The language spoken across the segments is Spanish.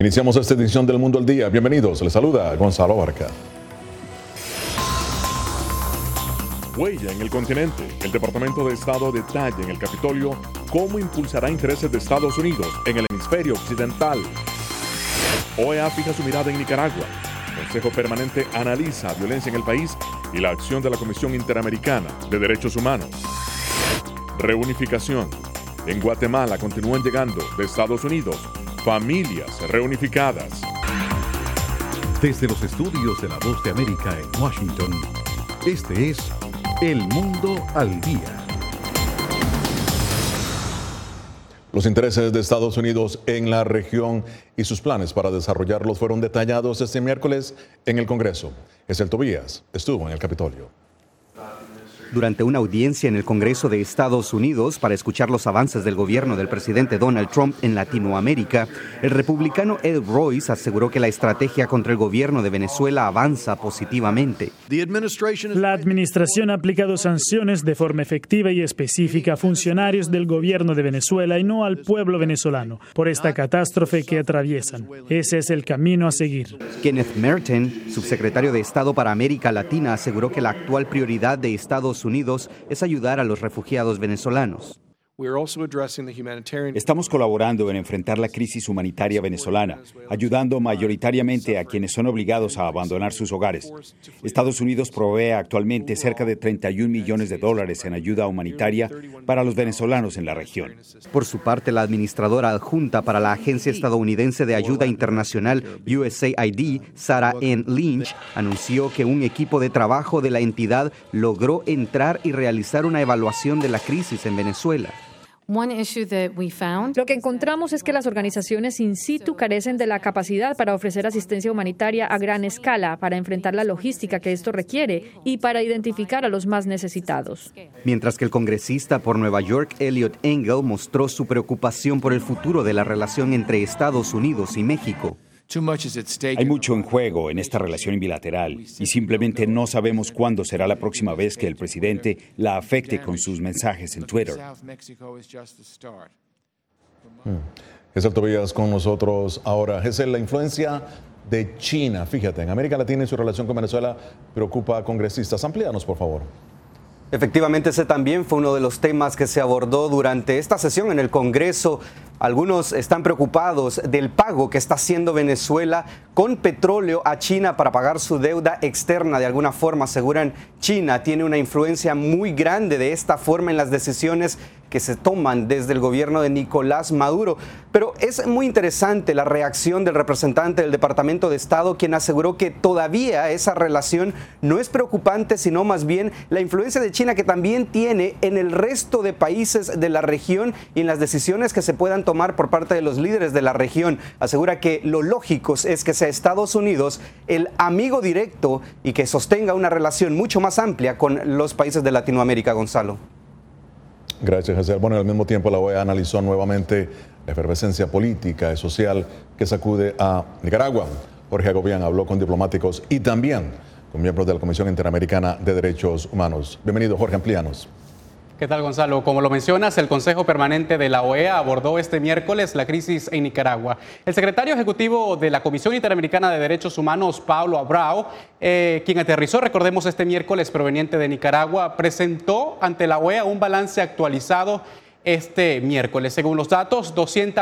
Iniciamos esta edición del Mundo al Día. Bienvenidos, les saluda Gonzalo Barca. Huella en el continente. El Departamento de Estado detalla en el Capitolio cómo impulsará intereses de Estados Unidos en el hemisferio occidental. OEA fija su mirada en Nicaragua. Consejo Permanente analiza violencia en el país y la acción de la Comisión Interamericana de Derechos Humanos. Reunificación. En Guatemala continúan llegando de Estados Unidos familias reunificadas. Desde los estudios de La Voz de América en Washington, este es El Mundo al Día. Los intereses de Estados Unidos en la región y sus planes para desarrollarlos fueron detallados este miércoles en el Congreso. Ezel Tobías estuvo en el Capitolio. Durante una audiencia en el Congreso de Estados Unidos para escuchar los avances del gobierno del presidente Donald Trump en Latinoamérica, el republicano Ed Royce aseguró que la estrategia contra el gobierno de Venezuela avanza positivamente. La administración ha aplicado sanciones de forma efectiva y específica a funcionarios del gobierno de Venezuela y no al pueblo venezolano por esta catástrofe que atraviesan. Ese es el camino a seguir. Kenneth Merten, subsecretario de Estado para América Latina, aseguró que la actual prioridad de Estados Unidos es ayudar a los refugiados venezolanos. Estamos colaborando en enfrentar la crisis humanitaria venezolana, ayudando mayoritariamente a quienes son obligados a abandonar sus hogares. Estados Unidos provee actualmente cerca de $31 millones en ayuda humanitaria para los venezolanos en la región. Por su parte, la administradora adjunta para la Agencia Estadounidense de Ayuda Internacional USAID, Sarah Ann Lynch, anunció que un equipo de trabajo de la entidad logró entrar y realizar una evaluación de la crisis en Venezuela. Lo que encontramos es que las organizaciones in situ carecen de la capacidad para ofrecer asistencia humanitaria a gran escala, para enfrentar la logística que esto requiere y para identificar a los más necesitados. Mientras que el congresista por Nueva York, Eliot Engel, mostró su preocupación por el futuro de la relación entre Estados Unidos y México. Hay mucho en juego en esta relación bilateral y simplemente no sabemos cuándo será la próxima vez que el presidente la afecte con sus mensajes en Twitter. Ezel Tobías con nosotros ahora. Ezel, la influencia de China, fíjate, en América Latina y su relación con Venezuela preocupa a congresistas. Amplíanos, por favor. Efectivamente, ese también fue uno de los temas que se abordó durante esta sesión en el Congreso. Algunos están preocupados del pago que está haciendo Venezuela con petróleo a China para pagar su deuda externa. De alguna forma, aseguran, China tiene una influencia muy grande de esta forma en las decisiones que se toman desde el gobierno de Nicolás Maduro. Pero es muy interesante la reacción del representante del Departamento de Estado, quien aseguró que todavía esa relación no es preocupante, sino más bien la influencia de China que también tiene en el resto de países de la región y en las decisiones que se puedan tomar por parte de los líderes de la región. Asegura que lo lógico es que sea Estados Unidos el amigo directo y que sostenga una relación mucho más amplia con los países de Latinoamérica, Gonzalo. Gracias, Ezel. Bueno, al mismo tiempo la OEA analizó nuevamente la efervescencia política y social que sacude a Nicaragua. Jorge Agobián habló con diplomáticos y también con miembros de la Comisión Interamericana de Derechos Humanos. Bienvenido, Jorge, amplíanos. ¿Qué tal, Gonzalo? Como lo mencionas, el Consejo Permanente de la OEA abordó este miércoles la crisis en Nicaragua. El secretario ejecutivo de la Comisión Interamericana de Derechos Humanos, Pablo Abrao, quien aterrizó, recordemos, este miércoles proveniente de Nicaragua, presentó ante la OEA un balance actualizado este miércoles. Según los datos,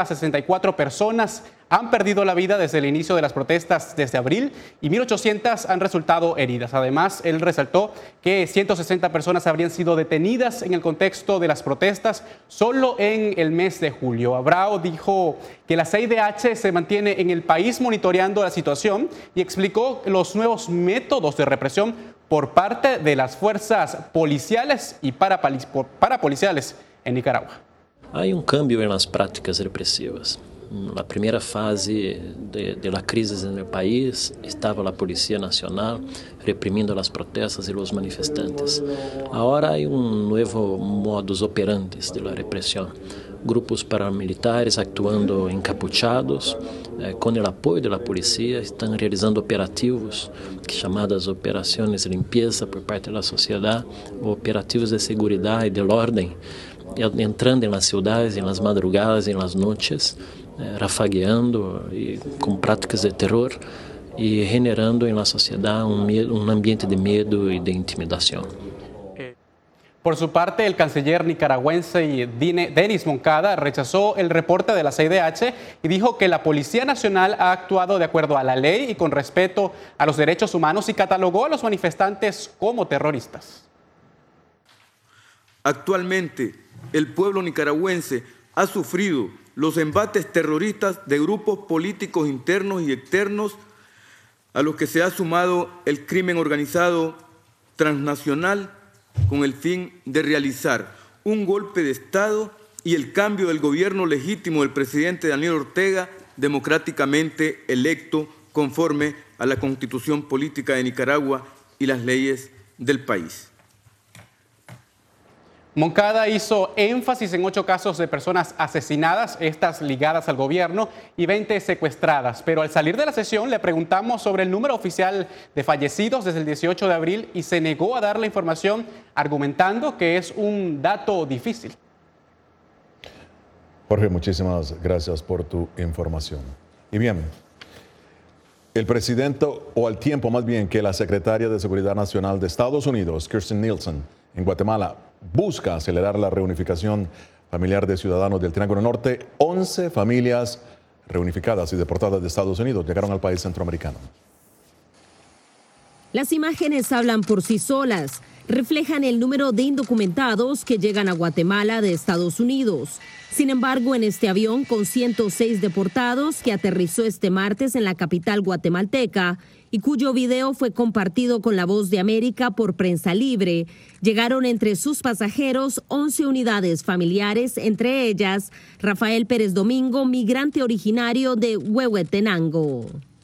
264 personas han perdido la vida desde el inicio de las protestas desde abril y 1.800 han resultado heridas. Además, él resaltó que 160 personas habrían sido detenidas en el contexto de las protestas solo en el mes de julio. Abrao dijo que la CIDH se mantiene en el país monitoreando la situación y explicó los nuevos métodos de represión por parte de las fuerzas policiales y parapoliciales en Nicaragua. Hay un cambio en las prácticas represivas. La primera fase de la crisis en el país estaba la Policía Nacional reprimiendo las protestas y los manifestantes. Ahora hay un nuevo modus operandi de la represión. Grupos paramilitares actuando encapuchados, con el apoyo de la policía, están realizando operativos llamadas operaciones de limpieza por parte de la sociedad, operativos de seguridad y del orden, entrando en las ciudades, en las madrugadas, en las noches, rafagueando con prácticas de terror y generando en la sociedad un ambiente de miedo y de intimidación. Por su parte, el canciller nicaragüense Denis Moncada rechazó el reporte de la CIDH y dijo que la Policía Nacional ha actuado de acuerdo a la ley y con respeto a los derechos humanos y catalogó a los manifestantes como terroristas. Actualmente, el pueblo nicaragüense ha sufrido los embates terroristas de grupos políticos internos y externos a los que se ha sumado el crimen organizado transnacional con el fin de realizar un golpe de Estado y el cambio del gobierno legítimo del presidente Daniel Ortega, democráticamente electo conforme a la Constitución Política de Nicaragua y las leyes del país. Moncada hizo énfasis en 8 casos de personas asesinadas, estas ligadas al gobierno, y 20 secuestradas. Pero al salir de la sesión le preguntamos sobre el número oficial de fallecidos desde el 18 de abril y se negó a dar la información, argumentando que es un dato difícil. Jorge, muchísimas gracias por tu información. Y bien, el presidente, o al tiempo más bien que la secretaria de Seguridad Nacional de Estados Unidos, Kirstjen Nielsen, en Guatemala, busca acelerar la reunificación familiar de ciudadanos del Triángulo Norte. 11 familias reunificadas y deportadas de Estados Unidos llegaron al país centroamericano. Las imágenes hablan por sí solas. Reflejan el número de indocumentados que llegan a Guatemala de Estados Unidos. Sin embargo, en este avión con 106 deportados que aterrizó este martes en la capital guatemalteca y cuyo video fue compartido con La Voz de América por Prensa Libre, llegaron entre sus pasajeros 11 unidades familiares, entre ellas Rafael Pérez Domingo, migrante originario de Huehuetenango.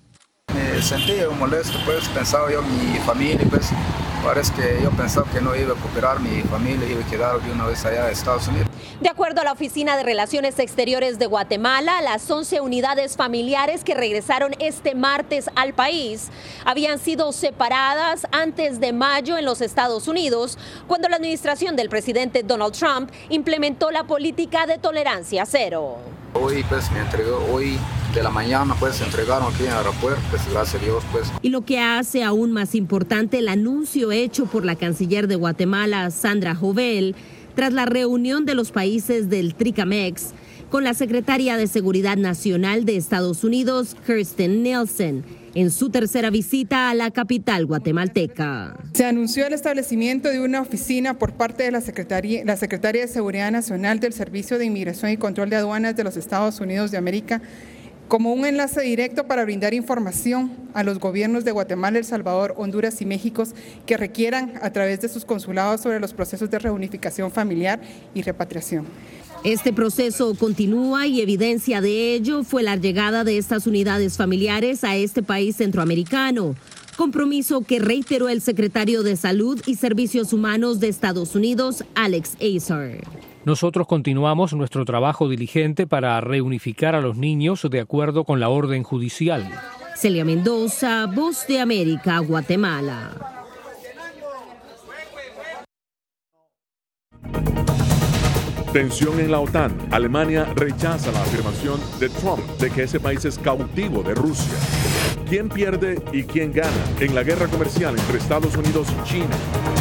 Me sentí molesto, pues pensaba yo en mi familia, pues parece que yo pensaba que no iba a recuperar mi familia, iba a quedar de una vez allá de Estados Unidos. De acuerdo a la Oficina de Relaciones Exteriores de Guatemala, las 11 unidades familiares que regresaron este martes al país habían sido separadas antes de mayo en los Estados Unidos, cuando la administración del presidente Donald Trump implementó la política de tolerancia cero. Hoy pues me entregó, hoy de la mañana pues se entregaron aquí en el aeropuerto, pues gracias a Dios pues. Y lo que hace aún más importante el anuncio hecho por la canciller de Guatemala, Sandra Jovel, tras la reunión de los países del TRICAMEX con la secretaria de Seguridad Nacional de Estados Unidos, Kirstjen Nielsen, en su tercera visita a la capital guatemalteca. Se anunció el establecimiento de una oficina por parte de la Secretaría de Seguridad Nacional del Servicio de Inmigración y Control de Aduanas de los Estados Unidos de América como un enlace directo para brindar información a los gobiernos de Guatemala, El Salvador, Honduras y México que requieran a través de sus consulados sobre los procesos de reunificación familiar y repatriación. Este proceso continúa y evidencia de ello fue la llegada de estas unidades familiares a este país centroamericano, compromiso que reiteró el secretario de Salud y Servicios Humanos de Estados Unidos, Alex Azar. Nosotros continuamos nuestro trabajo diligente para reunificar a los niños de acuerdo con la orden judicial. Celia Mendoza, Voz de América, Guatemala. Tensión en la OTAN. Alemania rechaza la afirmación de Trump de que ese país es cautivo de Rusia. ¿Quién pierde y quién gana en la guerra comercial entre Estados Unidos y China?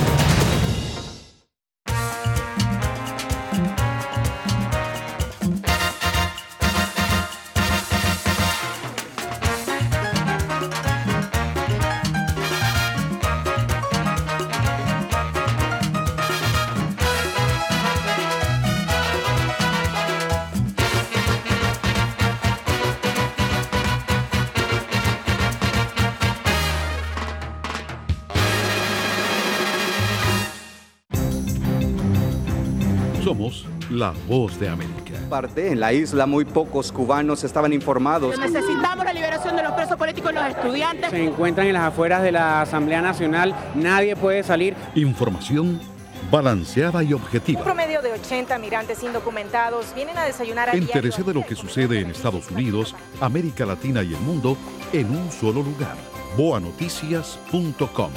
Somos la Voz de América. En la isla muy pocos cubanos estaban informados. Necesitamos la liberación de los presos políticos y los estudiantes. Se encuentran en las afueras de la Asamblea Nacional, nadie puede salir. Información balanceada y objetiva. Un promedio de 80 migrantes indocumentados vienen a desayunar a diario. Entérese de lo que sucede en Estados Unidos, América Latina y el mundo en un solo lugar. boanoticias.com.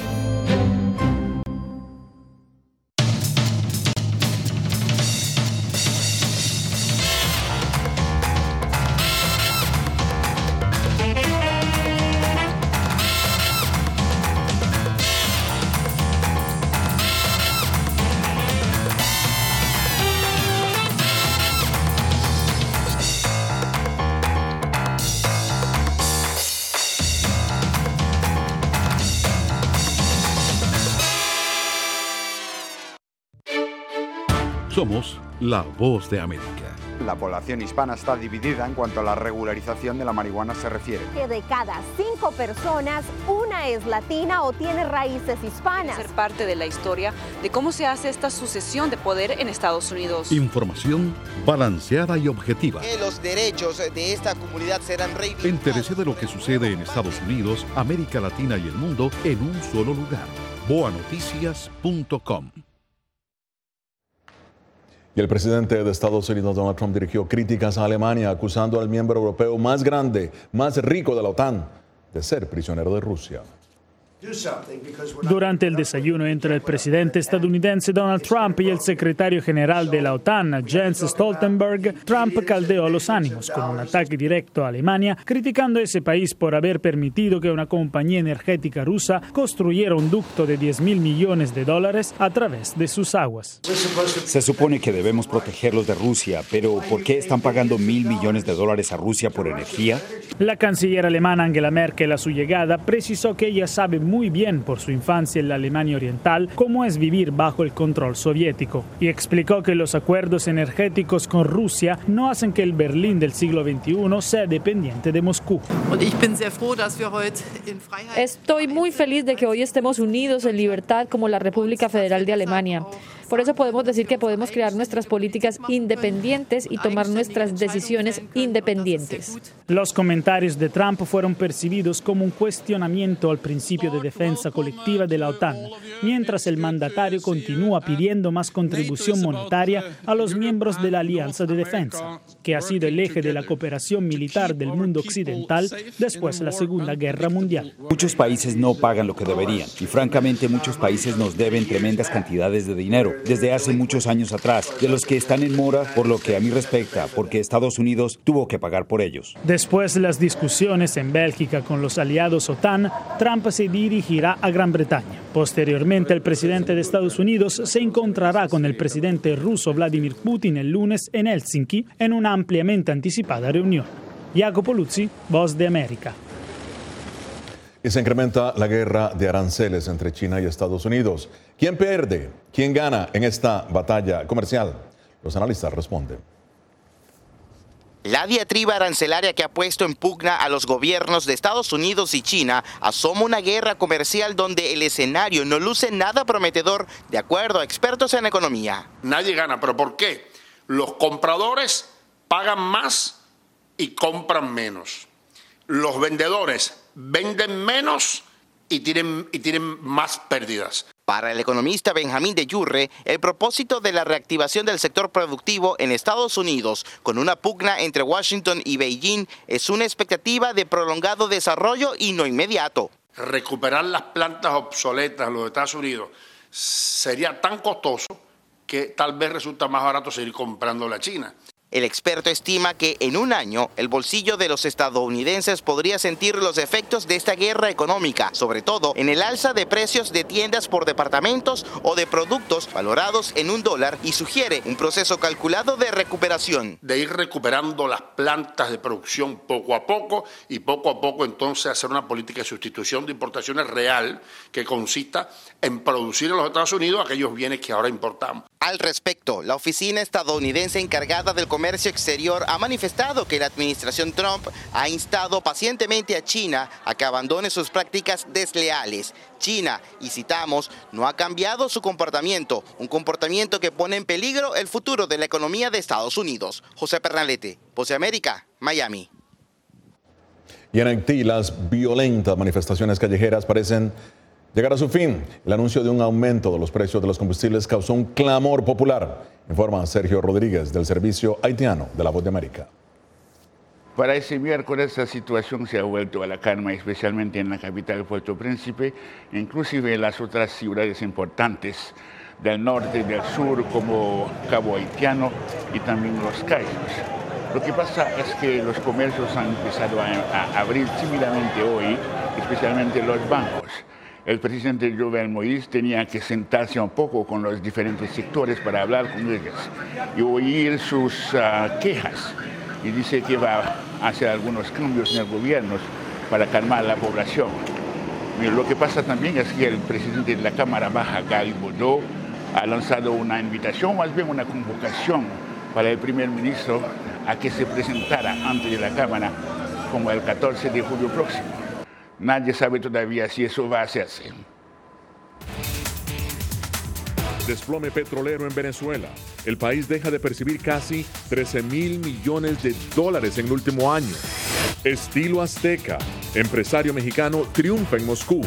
Somos la voz de América. La población hispana está dividida en cuanto a la regularización de la marihuana se refiere. Que de cada 5 personas, una es latina o tiene raíces hispanas. Ser parte de la historia de cómo se hace esta sucesión de poder en Estados Unidos. Información balanceada y objetiva. Que los derechos de esta comunidad serán reivindicados. Entérese de lo que sucede en Estados Unidos, América Latina y el mundo en un solo lugar. boanoticias.com. Y el presidente de Estados Unidos, Donald Trump, dirigió críticas a Alemania, acusando al miembro europeo más grande, más rico de la OTAN, de ser prisionero de Rusia. Durante el desayuno entre el presidente estadounidense Donald Trump y el secretario general de la OTAN, Jens Stoltenberg, Trump caldeó los ánimos con un ataque directo a Alemania, criticando a ese país por haber permitido que una compañía energética rusa construyera un ducto de $10,000 millones a través de sus aguas. Se supone que debemos protegerlos de Rusia, pero ¿por qué están pagando $1,000 millones a Rusia por energía? La canciller alemana Angela Merkel, a su llegada, precisó que ella sabe muy bien por su infancia en la Alemania Oriental cómo es vivir bajo el control soviético, y explicó que los acuerdos energéticos con Rusia no hacen que el Berlín del siglo XXI sea dependiente de Moscú. Estoy muy feliz de que hoy estemos unidos en libertad como la República Federal de Alemania. Por eso podemos decir que podemos crear nuestras políticas independientes y tomar nuestras decisiones independientes. Los comentarios de Trump fueron percibidos como un cuestionamiento al principio de defensa colectiva de la OTAN, mientras el mandatario continúa pidiendo más contribución monetaria a los miembros de la Alianza de Defensa, que ha sido el eje de la cooperación militar del mundo occidental después de la Segunda Guerra Mundial. Muchos países no pagan lo que deberían y francamente muchos países nos deben tremendas cantidades de dinero desde hace muchos años atrás, de los que están en mora por lo que a mí respecta, porque Estados Unidos tuvo que pagar por ellos. Después de las discusiones en Bélgica con los aliados OTAN, Trump se dirigirá a Gran Bretaña. Posteriormente, el presidente de Estados Unidos se encontrará con el presidente ruso Vladimir Putin el lunes en Helsinki en una ampliamente anticipada reunión. Jacopo Luzzi, Voz de América. Y se incrementa la guerra de aranceles entre China y Estados Unidos. ¿Quién pierde? ¿Quién gana en esta batalla comercial? Los analistas responden. La diatriba arancelaria que ha puesto en pugna a los gobiernos de Estados Unidos y China asoma una guerra comercial donde el escenario no luce nada prometedor, de acuerdo a expertos en economía. Nadie gana, ¿pero por qué? Los compradores pagan más y compran menos. Los vendedores venden menos y tienen más pérdidas. Para el economista Benjamín de Yurre, el propósito de la reactivación del sector productivo en Estados Unidos con una pugna entre Washington y Beijing es una expectativa de prolongado desarrollo y no inmediato. Recuperar las plantas obsoletas en los Estados Unidos sería tan costoso que tal vez resulta más barato seguir comprando a China. El experto estima que en un año el bolsillo de los estadounidenses podría sentir los efectos de esta guerra económica, sobre todo en el alza de precios de tiendas por departamentos o de productos valorados en $1, y sugiere un proceso calculado de recuperación. De ir recuperando las plantas de producción poco a poco y poco a poco entonces hacer una política de sustitución de importaciones real que consista en producir en los Estados Unidos aquellos bienes que ahora importamos. Al respecto, la oficina estadounidense encargada del comercio exterior ha manifestado que la administración Trump ha instado pacientemente a China a que abandone sus prácticas desleales. China, y citamos, no ha cambiado su comportamiento, un comportamiento que pone en peligro el futuro de la economía de Estados Unidos. José Pernalete, Voz de América, Miami. Y en Haití, las violentas manifestaciones callejeras parecen llegar a su fin. El anuncio de un aumento de los precios de los combustibles causó un clamor popular, informa Sergio Rodríguez del Servicio Haitiano de la Voz de América. Para ese miércoles la situación se ha vuelto a la calma, especialmente en la capital Puerto Príncipe, inclusive en las otras ciudades importantes del norte y del sur como Cabo Haitiano y también Los Cayos. Lo que pasa es que los comercios han empezado a abrir tímidamente hoy, especialmente los bancos. El presidente Jovenel Moïse tenía que sentarse un poco con los diferentes sectores para hablar con ellos y oír sus quejas. Y dice que va a hacer algunos cambios en el gobierno para calmar a la población. Lo que pasa también es que el presidente de la Cámara Baja, Gali Boudou, ha lanzado una invitación, más bien una convocación para el primer ministro a que se presentara ante la Cámara como el 14 de julio próximo. Nadie sabe todavía si eso va a hacerse. Desplome petrolero en Venezuela. El país deja de percibir casi 13.000 millones de dólares en el último año. Estilo azteca. Empresario mexicano triunfa en Moscú.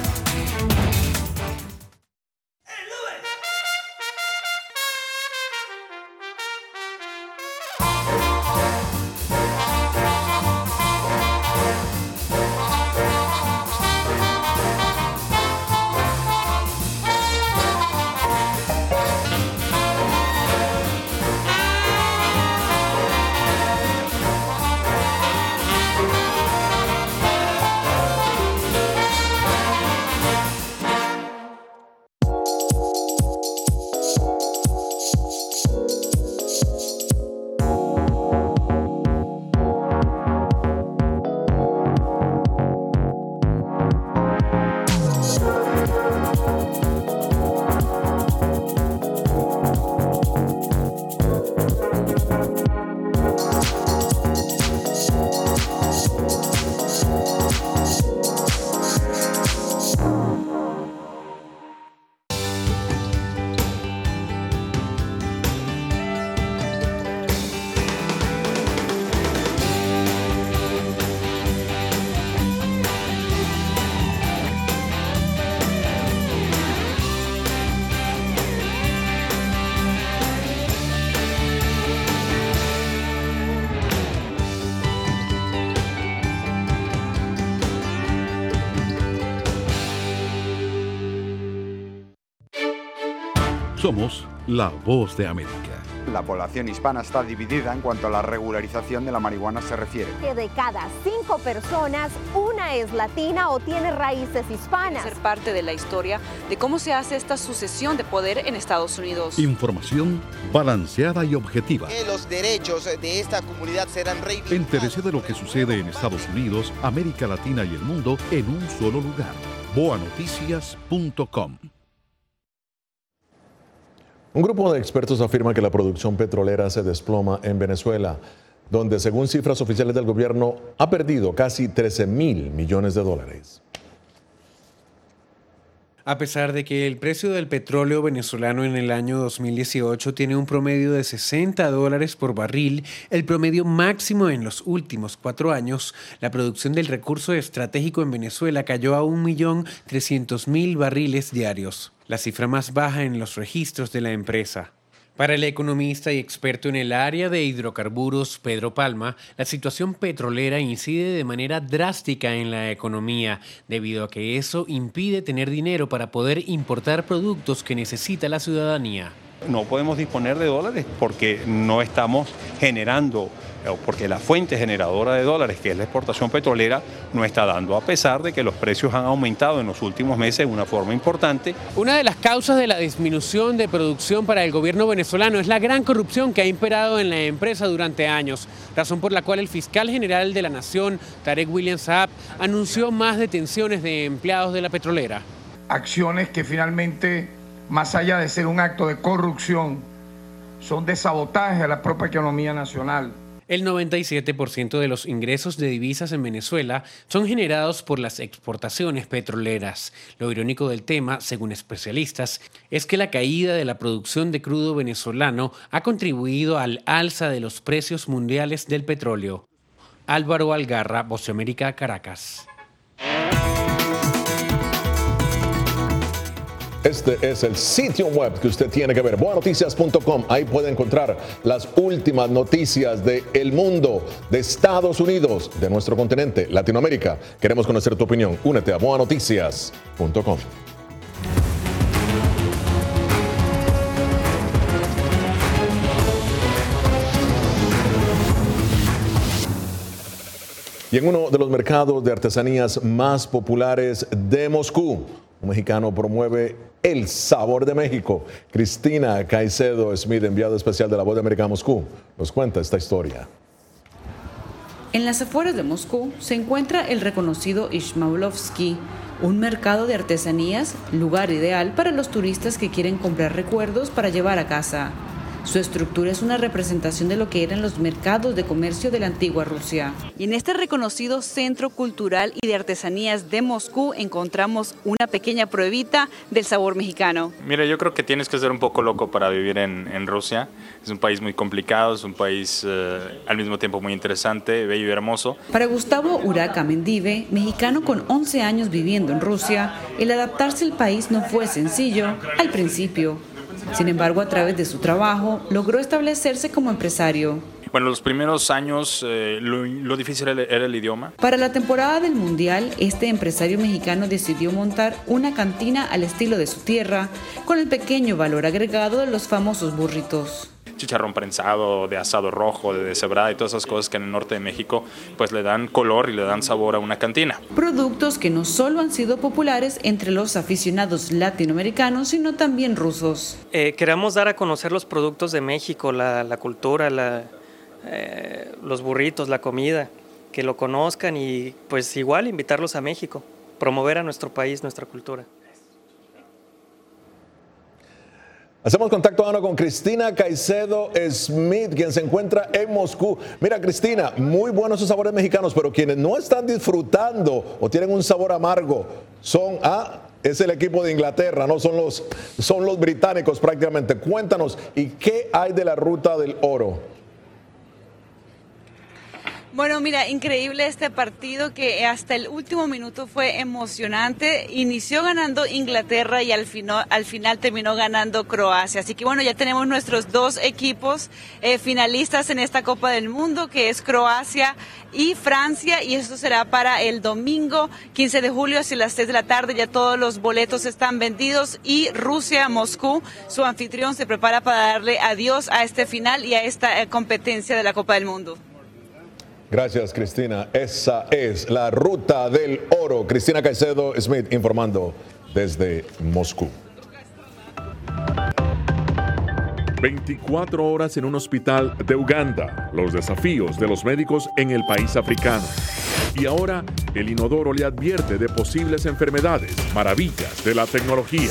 Somos la voz de América. La población hispana está dividida en cuanto a la regularización de la marihuana se refiere. Que de cada 5 personas, una es latina o tiene raíces hispanas. Ser parte de la historia de cómo se hace esta sucesión de poder en Estados Unidos. Información balanceada y objetiva. Que los derechos de esta comunidad serán reivindicados. Entérese de lo que sucede en Estados Unidos, América Latina y el mundo en un solo lugar. boanoticias.com. Un grupo de expertos afirma que la producción petrolera se desploma en Venezuela, donde según cifras oficiales del gobierno ha perdido casi 13.000 millones de dólares. A pesar de que el precio del petróleo venezolano en el año 2018 tiene un promedio de $60 por barril, el promedio máximo en los últimos 4 años, la producción del recurso estratégico en Venezuela cayó a 1.300.000 barriles diarios, la cifra más baja en los registros de la empresa. Para el economista y experto en el área de hidrocarburos Pedro Palma, la situación petrolera incide de manera drástica en la economía, debido a que eso impide tener dinero para poder importar productos que necesita la ciudadanía. No podemos disponer de dólares porque no estamos generando, porque la fuente generadora de dólares, que es la exportación petrolera, no está dando, a pesar de que los precios han aumentado en los últimos meses de una forma importante. Una de las causas de la disminución de producción para el gobierno venezolano es la gran corrupción que ha imperado en la empresa durante años, razón por la cual el fiscal general de la Nación, Tarek William Saab, anunció más detenciones de empleados de la petrolera. Acciones que finalmente, más allá de ser un acto de corrupción, son de sabotaje a la propia economía nacional. El 97% de los ingresos de divisas en Venezuela son generados por las exportaciones petroleras. Lo irónico del tema, según especialistas, es que la caída de la producción de crudo venezolano ha contribuido al alza de los precios mundiales del petróleo. Álvaro Algarra, Voz de América, Caracas. Este es el sitio web que usted tiene que ver, boanoticias.com. Ahí puede encontrar las últimas noticias del mundo, de Estados Unidos, de nuestro continente, Latinoamérica. Queremos conocer tu opinión. Únete a boanoticias.com. Y en uno de los mercados de artesanías más populares de Moscú, un mexicano promueve el sabor de México. Cristina Caicedo Smith, enviada especial de La Voz de América a Moscú, nos cuenta esta historia. En las afueras de Moscú se encuentra el reconocido Izmailovsky, un mercado de artesanías, lugar ideal para los turistas que quieren comprar recuerdos para llevar a casa. Su estructura es una representación de lo que eran los mercados de comercio de la antigua Rusia. Y en este reconocido Centro Cultural y de Artesanías de Moscú encontramos una pequeña pruebita del sabor mexicano. Mira, yo creo que tienes que ser un poco loco para vivir en Rusia. Es un país muy complicado, es un país al mismo tiempo muy interesante, bello y hermoso. Para Gustavo Uraca Mendive, mexicano con 11 años viviendo en Rusia, el adaptarse al país no fue sencillo al principio. Sin embargo, a través de su trabajo, logró establecerse como empresario. Bueno, los primeros años lo difícil era el idioma. Para la temporada del Mundial, este empresario mexicano decidió montar una cantina al estilo de su tierra, con el pequeño valor agregado de los famosos burritos. Chicharrón prensado, de asado rojo, de deshebrada y todas esas cosas que en el norte de México pues le dan color y le dan sabor a una cantina. Productos que no solo han sido populares entre los aficionados latinoamericanos, sino también rusos. Queremos dar a conocer los productos de México, la cultura, los burritos, la comida, que lo conozcan y pues igual invitarlos a México, promover a nuestro país, nuestra cultura. Hacemos contacto ahora con Cristina Caicedo Smith, quien se encuentra en Moscú. Mira, Cristina, muy buenos esos sabores mexicanos, pero quienes no están disfrutando o tienen un sabor amargo es el equipo de Inglaterra, no son los británicos prácticamente. Cuéntanos, ¿y qué hay de la Ruta del Oro? Bueno, mira, increíble este partido que hasta el último minuto fue emocionante. Inició ganando Inglaterra y al final terminó ganando Croacia. Así que bueno, ya tenemos nuestros dos equipos finalistas en esta Copa del Mundo, que es Croacia y Francia. Y esto será para el domingo 15 de julio hacia las 6 de la tarde. Ya todos los boletos están vendidos y Rusia, Moscú, su anfitrión, se prepara para darle adiós a este final y a esta competencia de la Copa del Mundo. Gracias, Cristina. Esa es la Ruta del Oro. Cristina Caicedo Smith informando desde Moscú. 24 horas en un hospital de Uganda. Los desafíos de los médicos en el país africano. Y ahora, el inodoro le advierte de posibles enfermedades. Maravillas de la tecnología.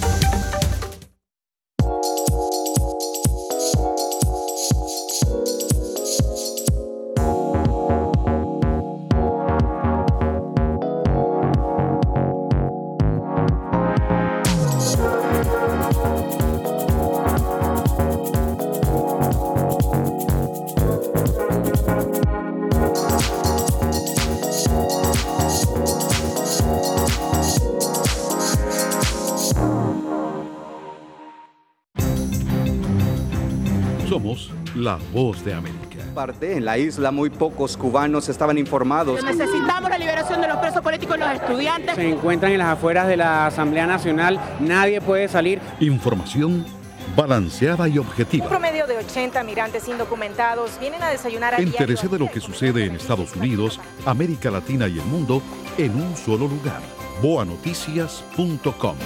Somos la voz de América. En la isla muy pocos cubanos estaban informados. Necesitamos la liberación de los presos políticos y los estudiantes. Se encuentran en las afueras de la Asamblea Nacional, nadie puede salir. Información balanceada y objetiva. Un promedio de 80 migrantes indocumentados vienen a desayunar. Entérese de lo que sucede en Estados Unidos, América Latina y el mundo en un solo lugar. boanoticias.com.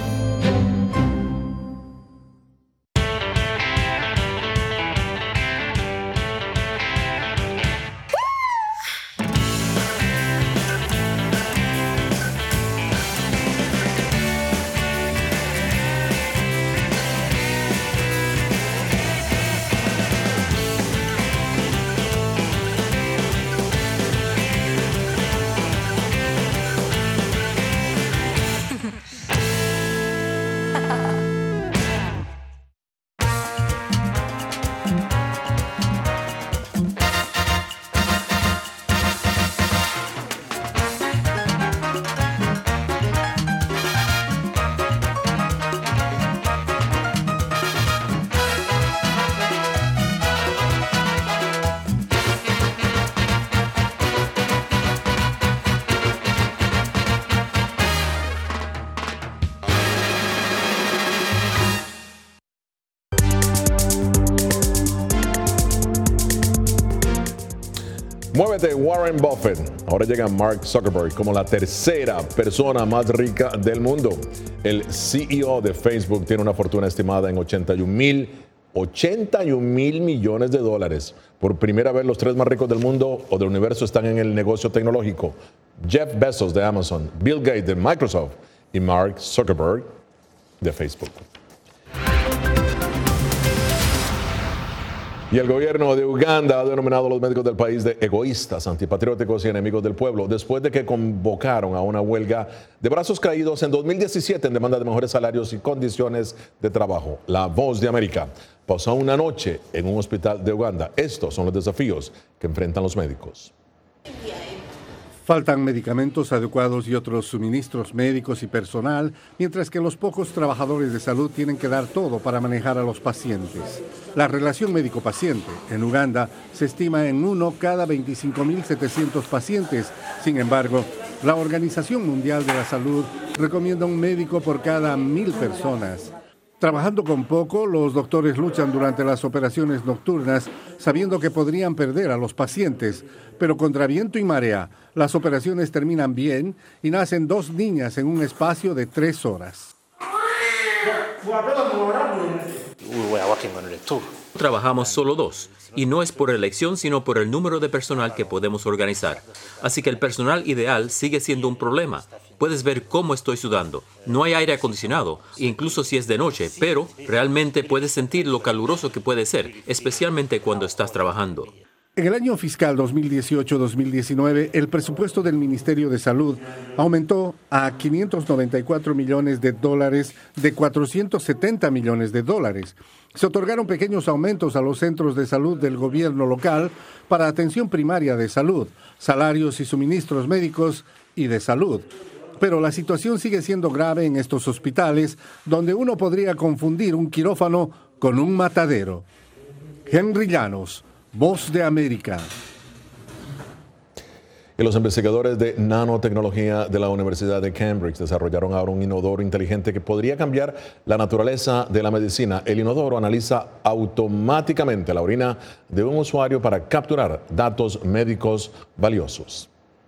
Muévete, Warren Buffett. Ahora llega Mark Zuckerberg como la tercera persona más rica del mundo. El CEO de Facebook tiene una fortuna estimada en $81,000 81 mil millones de dólares. Por primera vez, los 3 más ricos del mundo o del universo están en el negocio tecnológico. Jeff Bezos de Amazon, Bill Gates de Microsoft y Mark Zuckerberg de Facebook. Y el gobierno de Uganda ha denominado a los médicos del país de egoístas, antipatrióticos y enemigos del pueblo, después de que convocaron a una huelga de brazos caídos en 2017 en demanda de mejores salarios y condiciones de trabajo. La Voz de América pasó una noche en un hospital de Uganda. Estos son los desafíos que enfrentan los médicos. Faltan medicamentos adecuados y otros suministros médicos y personal, mientras que los pocos trabajadores de salud tienen que dar todo para manejar a los pacientes. La relación médico-paciente en Uganda se estima en 1 cada 25.700 pacientes. Sin embargo, la Organización Mundial de la Salud recomienda un médico por cada 1.000 personas. Trabajando con poco, los doctores luchan durante las operaciones nocturnas, sabiendo que podrían perder a los pacientes. Pero contra viento y marea, las operaciones terminan bien y nacen 2 niñas en un espacio de 3 horas. Trabajamos solo 2, y no es por elección, sino por el número de personal que podemos organizar. Así que el personal ideal sigue siendo un problema. Puedes ver cómo estoy sudando. No hay aire acondicionado, incluso si es de noche, pero realmente puedes sentir lo caluroso que puede ser, especialmente cuando estás trabajando. En el año fiscal 2018-2019, el presupuesto del Ministerio de Salud aumentó a $594 millones de 470 millones de dólares. Se otorgaron pequeños aumentos a los centros de salud del gobierno local para atención primaria de salud, salarios y suministros médicos y de salud. Pero la situación sigue siendo grave en estos hospitales, donde uno podría confundir un quirófano con un matadero. Henry Llanos, Voz de América. Y los investigadores de nanotecnología de la Universidad de Cambridge desarrollaron ahora un inodoro inteligente que podría cambiar la naturaleza de la medicina. El inodoro analiza automáticamente la orina de un usuario para capturar datos médicos valiosos.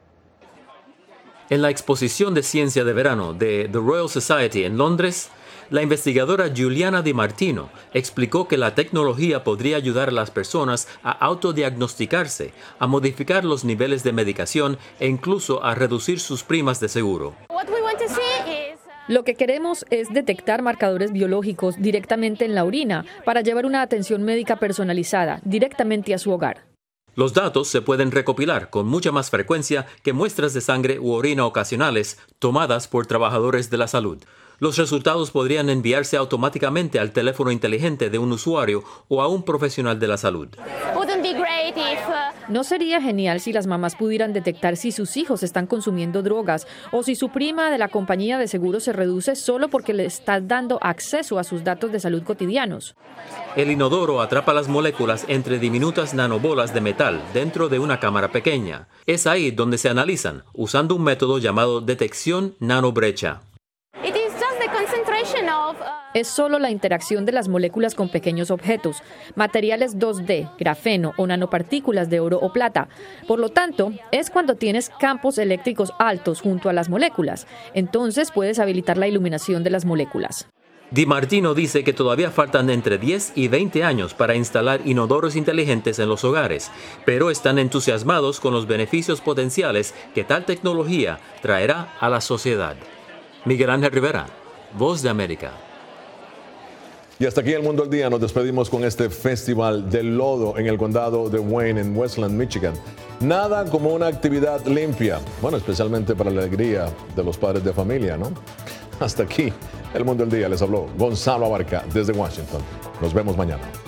En la exposición de ciencia de verano de The Royal Society en Londres, la investigadora Giuliana Di Martino explicó que la tecnología podría ayudar a las personas a autodiagnosticarse, a modificar los niveles de medicación e incluso a reducir sus primas de seguro. Lo que queremos es detectar marcadores biológicos directamente en la orina para llevar una atención médica personalizada directamente a su hogar. Los datos se pueden recopilar con mucha más frecuencia que muestras de sangre u orina ocasionales tomadas por trabajadores de la salud. Los resultados podrían enviarse automáticamente al teléfono inteligente de un usuario o a un profesional de la salud. ¿No sería genial si las mamás pudieran detectar si sus hijos están consumiendo drogas o si su prima de la compañía de seguros se reduce solo porque le estás dando acceso a sus datos de salud cotidianos? El inodoro atrapa las moléculas entre diminutas nanobolas de metal dentro de una cámara pequeña. Es ahí donde se analizan, usando un método llamado detección nanobrecha. Es solo la interacción de las moléculas con pequeños objetos, materiales 2D, grafeno o nanopartículas de oro o plata. Por lo tanto, es cuando tienes campos eléctricos altos junto a las moléculas. Entonces puedes habilitar la iluminación de las moléculas. Di Martino dice que todavía faltan entre 10 y 20 años para instalar inodoros inteligentes en los hogares, pero están entusiasmados con los beneficios potenciales que tal tecnología traerá a la sociedad. Miguel Ángel Rivera, Voz de América. Y hasta aquí El Mundo al Día. Nos despedimos con este festival del lodo en el condado de Wayne, en Westland, Michigan. Nada como una actividad limpia. Bueno, especialmente para la alegría de los padres de familia, ¿no? Hasta aquí El Mundo al Día. Les habló Gonzalo Abarca desde Washington. Nos vemos mañana.